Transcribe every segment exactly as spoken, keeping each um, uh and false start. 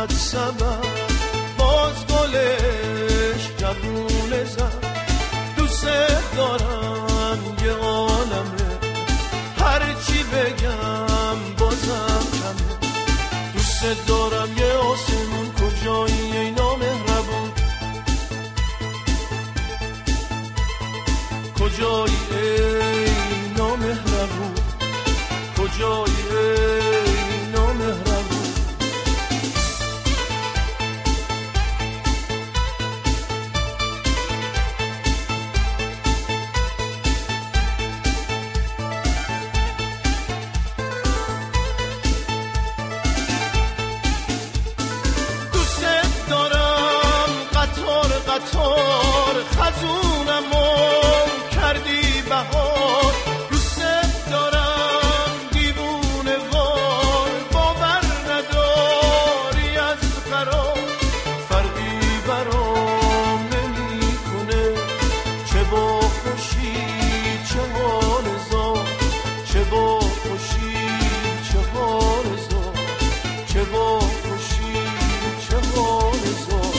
سبد سبد باز گلش جوونه زد. دوست دارم یه عالمه، هرچی بگم بازم کمه. دوست دارم یه آسمون، کجایی ای نامهربون؟ کجایی ای نامهربون؟ کجایی ای نامهربون؟ قطار خزونمو کردی بهار. دوست دارم دیوونه وار، باور نداری از قرار. فرقی برام نمی کنه چه با خوشی چه حال زار. چه با خوشی چه حال زار. چه با خوشی چه حال زار.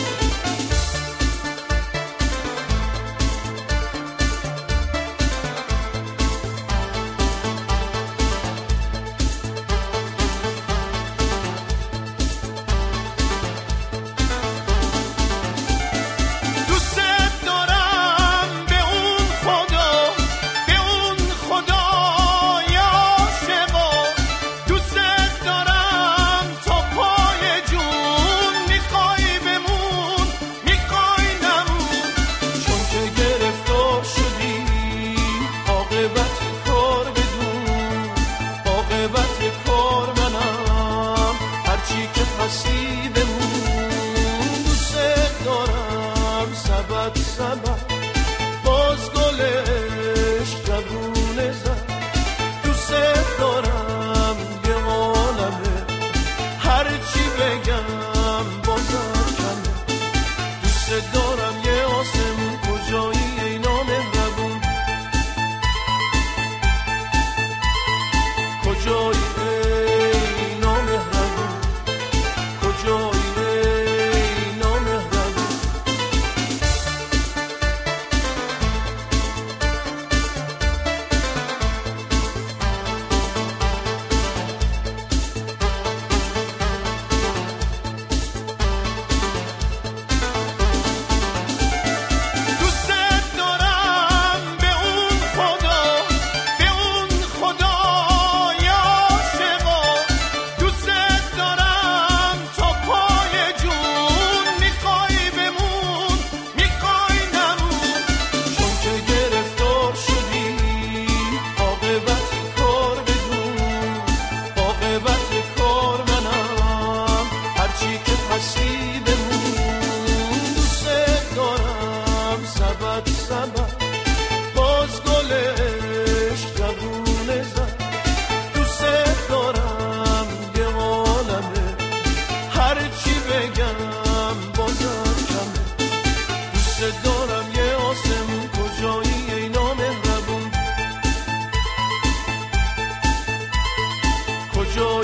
Joy